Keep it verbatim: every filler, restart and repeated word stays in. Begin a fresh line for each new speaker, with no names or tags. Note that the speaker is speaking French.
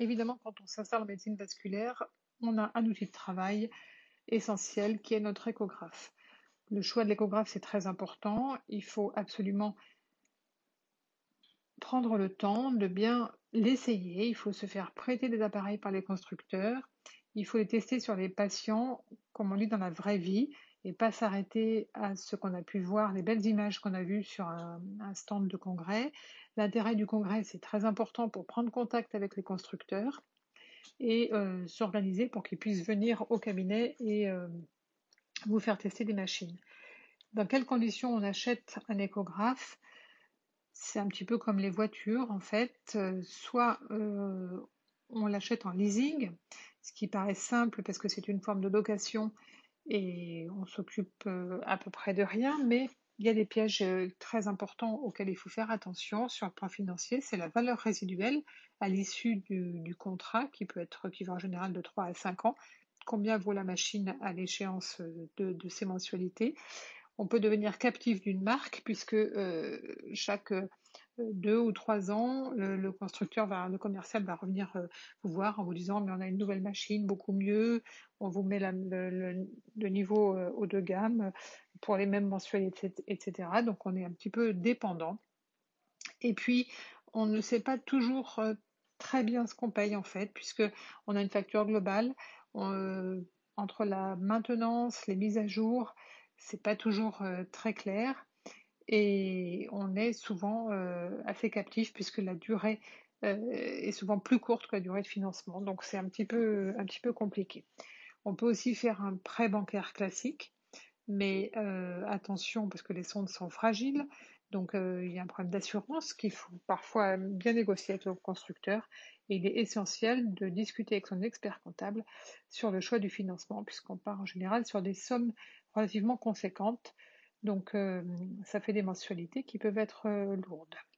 Évidemment, quand on s'installe en médecine vasculaire, on a un outil de travail essentiel qui est notre échographe. Le choix de l'échographe, c'est très important. Il faut absolument prendre le temps de bien l'essayer. Il faut se faire prêter des appareils par les constructeurs. Il faut les tester sur les patients, comme on dit dans la vraie vie, et pas s'arrêter à ce qu'on a pu voir, les belles images qu'on a vues sur un, un stand de congrès. L'intérêt du congrès, c'est très important pour prendre contact avec les constructeurs et euh, s'organiser pour qu'ils puissent venir au cabinet et euh, vous faire tester des machines. Dans quelles conditions on achète un échographe? C'est un petit peu comme les voitures en fait, euh, soit euh, on l'achète en leasing, ce qui paraît simple parce que c'est une forme de location et on s'occupe euh, à peu près de rien, mais il y a des pièges euh, très importants auxquels il faut faire attention sur le plan financier, c'est la valeur résiduelle à l'issue du, du contrat qui peut être qui va en général de trois à cinq ans. Combien vaut la machine à l'échéance de, de ces mensualités? On peut devenir captif d'une marque puisque euh, chaque euh, deux ou trois ans, le, le constructeur va, le commercial va revenir euh, vous voir en vous disant mais on a une nouvelle machine beaucoup mieux, on vous met la- le, le- le niveau euh, haut de gamme pour les mêmes mensualités, et cetera. Donc on est un petit peu dépendant. Et puis on ne sait pas toujours euh, très bien ce qu'on paye en fait, puisque on a une facture globale. On, euh, entre la maintenance, les mises à jour, c'est pas toujours euh, très clair et on est souvent euh, assez captif puisque la durée euh, est souvent plus courte que la durée de financement, donc c'est un petit peu un petit peu compliqué. On peut aussi faire un prêt bancaire classique, mais euh, attention parce que les sondes sont fragiles, donc euh, il y a un problème d'assurance qu'il faut parfois bien négocier avec le constructeur et il est essentiel de discuter avec son expert comptable sur le choix du financement puisqu'on part en général sur des sommes relativement conséquentes, donc euh, ça fait des mensualités qui peuvent être euh, lourdes.